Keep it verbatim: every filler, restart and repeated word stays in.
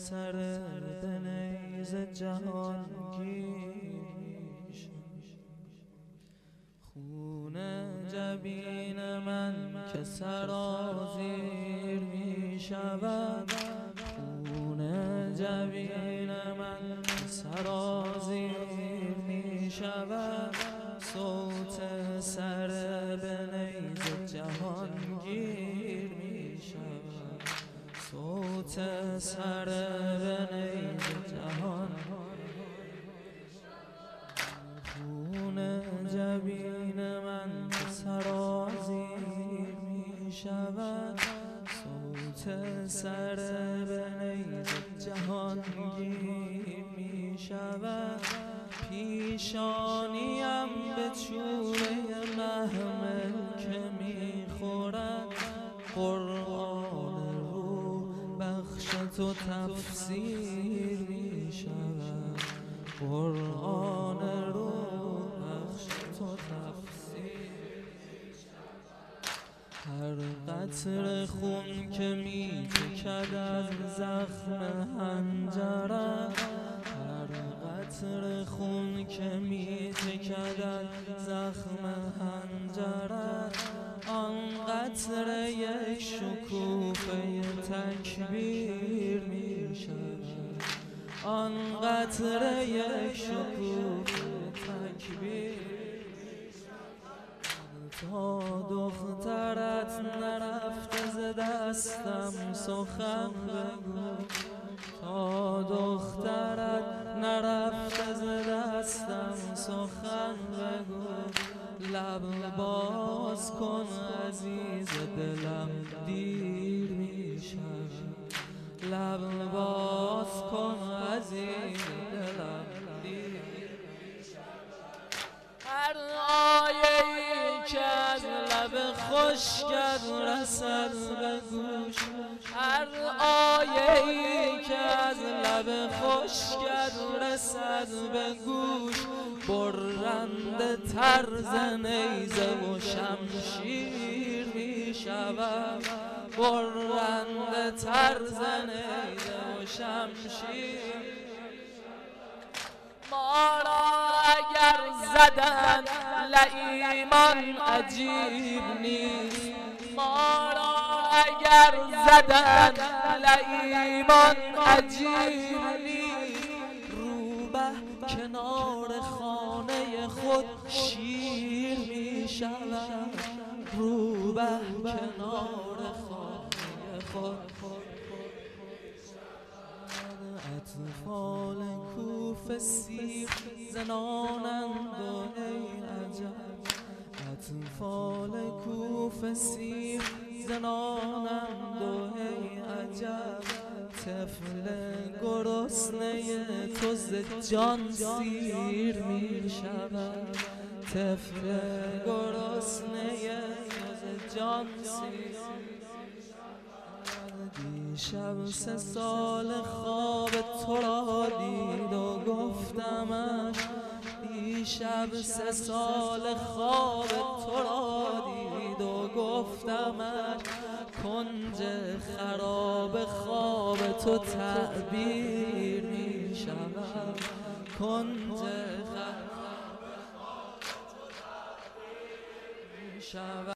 سر به نیز جهان گیر، خون جبین من که سرازیر می شود، خون جبین من که سرازیر می شود، صوت سر به نیز جهان گیر می شود، صوت سر به نیز جهان، خون جبین من که سرازیر می شود، صوت سر به نیز جهان گیر می شود، پیشانیم به چوره محمل که می خورد، قرآن رو بخش تو تفسیر می شود، قرآن رو بخش تو تفسیر می شود، هر قطره خون که می چکد از زخم حنجرت، قطره خون که می چکد از زخم حنجرت، آن قطره یک شکوفه تکبیر می شود، آن قطره یک شکوفه تکبیر می شود، تا دخترت نرفته ز دستم سخن بگو، تا دخترت نرفته ز دستم سخن بگو، لب باز کن عزیز دلم دیر می شود، لب باز کن عزیز دلم دیر می شود، هر آیه‌ای که از لب خشکت رسد به گوش، هر آیه‌ای که از لب خشکت رسد به گوش، برنده طرز نیزه و شمشیر می شود، برنده طرز نیزه و شمشیر، ما را اگر زدن لییمان عجیب نیست، ما را اگر زدن لییمان عجیب نیست، روبه کنار خانه خود شیر می شود، روبه کنار خانه خود، اطفال کوفه سیر زنانند و ای عجب، اطفال کوفه سیر زنانند و ای عجب، طفل گرسنه تو ز جان سیر می شود، طفل گرسنه تو ز جان سیر، دیشب سه سال خواب تو را دید و گفتمش، دیشب سه سال خواب تو را دید و گفتمش، کنج خراب خواب تو تعبیر می شود، کنج خراب خواب تو تعبیر می شود.